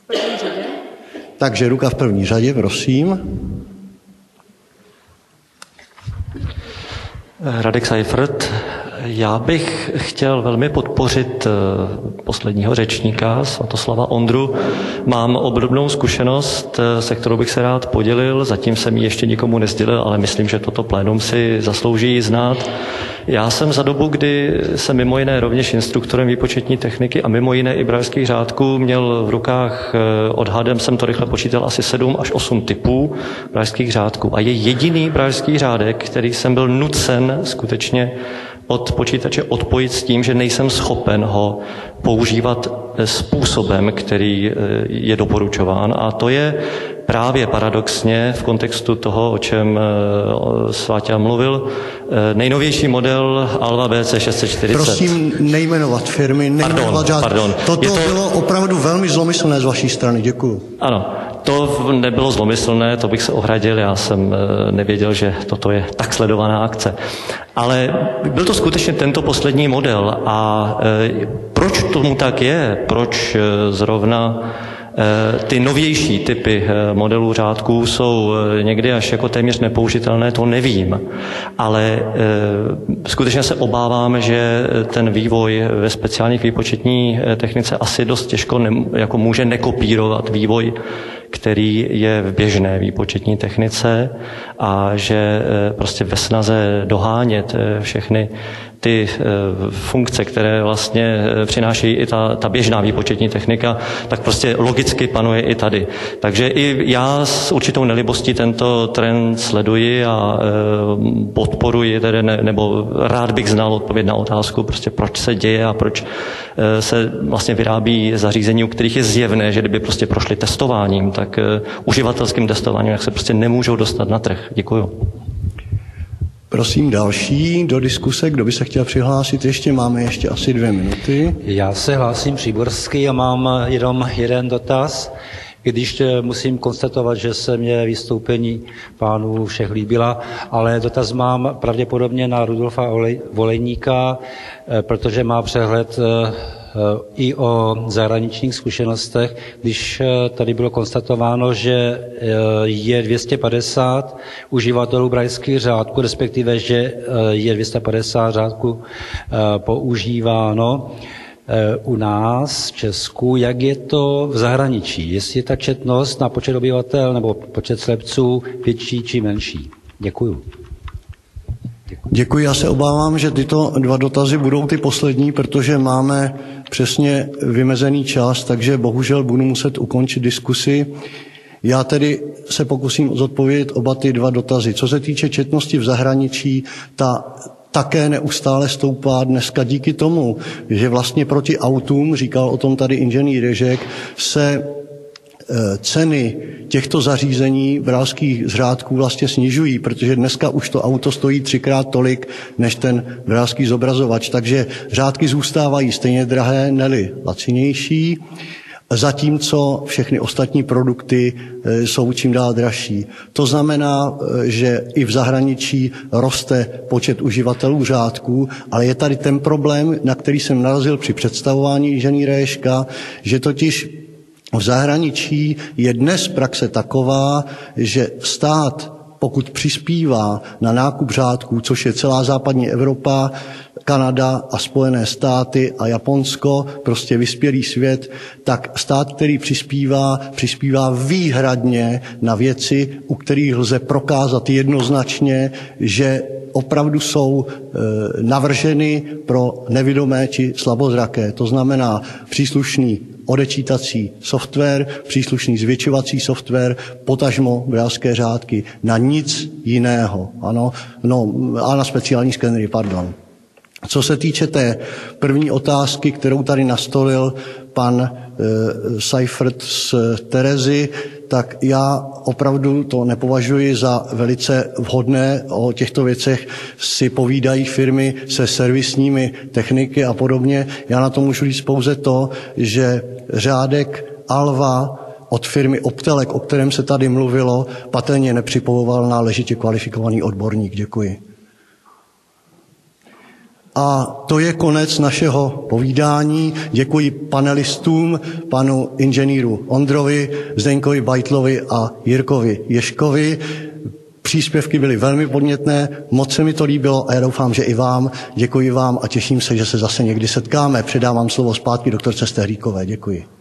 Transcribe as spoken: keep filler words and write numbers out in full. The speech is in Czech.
V první řadě. Takže ruka v první řadě, prosím. Radek Seifert. Já bych chtěl velmi podpořit posledního řečníka, Svatoslava Ondru. Mám obdobnou zkušenost, se kterou bych se rád podělil. Zatím jsem ji ještě nikomu nesdělil, ale myslím, že toto plénum si zaslouží znát. Já jsem za dobu, kdy jsem mimo jiné rovněž instruktorem výpočetní techniky a mimo jiné i brailleských řádků, měl v rukách odhadem, jsem to rychle počítal, asi sedm až osm typů brailleských řádků. A je jediný brailleský řádek, který jsem byl nucen skutečně od počítače odpojit s tím, že nejsem schopen ho používat způsobem, který je doporučován. A to je právě paradoxně v kontextu toho, o čem Sváťa mluvil, nejnovější model Alva B C šest set čtyřicet. Prosím nejmenovat firmy, nejmenovat žádný. Pardon. Toto to... bylo opravdu velmi zlomyslné z vaší strany, děkuju. Ano, to nebylo zlomyslné, to bych se ohradil, já jsem nevěděl, že toto je tak sledovaná akce. Ale byl to skutečně tento poslední model a proč tomu tak je, proč zrovna ty novější typy modelů řádků jsou někdy až jako téměř nepoužitelné, to nevím. Ale skutečně se obávám, že ten vývoj ve speciální výpočetní technice asi dost těžko ne, jako může nekopírovat vývoj, který je v běžné výpočetní technice a že prostě ve snaze dohánět všechny ty funkce, které vlastně přináší i ta, ta běžná výpočetní technika, tak prostě logicky panuje i tady. Takže i já s určitou nelibostí tento trend sleduji a podporuji, tedy ne, nebo rád bych znal odpověď na otázku, prostě proč se děje a proč se vlastně vyrábí zařízení, u kterých je zjevné, že kdyby prostě prošli testováním, tak uživatelským testováním, jak se prostě nemůžou dostat na trh. Děkuju. Prosím další do diskuse, kdo by se chtěl přihlásit, ještě máme ještě asi dvě minuty. Já se hlásím příborský a mám jenom jeden dotaz, když musím konstatovat, že se mě vystoupení pánů všech líbila, ale dotaz mám pravděpodobně na Rudolfa Volejníka, protože má přehled i o zahraničních zkušenostech, když tady bylo konstatováno, že je dvě stě padesát uživatelů brailleských řádků, respektive, že je dvě stě padesát řádků používáno u nás v Česku, jak je to v zahraničí? Jestli je ta četnost na počet obyvatel nebo počet slepců větší či menší? Děkuju. Děkuji. Děkuji, já se obávám, že tyto dva dotazy budou ty poslední, protože máme přesně vymezený čas, takže bohužel budu muset ukončit diskusi. Já tedy se pokusím zodpovědět oba ty dva dotazy. Co se týče četnosti v zahraničí, ta také neustále stoupá dneska díky tomu, že vlastně proti autům, říkal o tom tady inženýr Ježek, se ceny těchto zařízení brailleských řádků vlastně snižují, protože dneska už to auto stojí třikrát tolik, než ten brailleský zobrazovač. Takže řádky zůstávají stejně drahé, neli lacinější, zatímco všechny ostatní produkty jsou čím dál dražší. To znamená, že i v zahraničí roste počet uživatelů řádků, ale je tady ten problém, na který jsem narazil při představování inženýra Ježka, že totiž v zahraničí je dnes praxe taková, že stát, pokud přispívá na nákup řádků, což je celá západní Evropa, Kanada a Spojené státy a Japonsko, prostě vyspělý svět, tak stát, který přispívá, přispívá výhradně na věci, u kterých lze prokázat jednoznačně, že opravdu jsou e, navrženy pro nevidomé či slabozraké. To znamená příslušný odečítací software, příslušný zvětšovací software, potažmo brailleské řádky, na nic jiného. Ano, no, a na speciální skenery, pardon. Co se týče té první otázky, kterou tady nastolil pan e, Seifert z Terezy, tak já opravdu to nepovažuji za velice vhodné. O těchto věcech si povídají firmy se servisními techniky a podobně. Já na to můžu říct pouze to, že řádek Alva od firmy Optelec, o kterém se tady mluvilo, patrně nepřipovoval náležitě kvalifikovaný odborník. Děkuji. A to je konec našeho povídání. Děkuji panelistům, panu inženýru Ondrovi, Zdeňkovi Beitlovi a Jirkovi Ježkovi. Příspěvky byly velmi podnětné, moc se mi to líbilo a já doufám, že i vám. Děkuji vám a těším se, že se zase někdy setkáme. Předávám slovo zpátky doktorce Stehlíkové. Děkuji.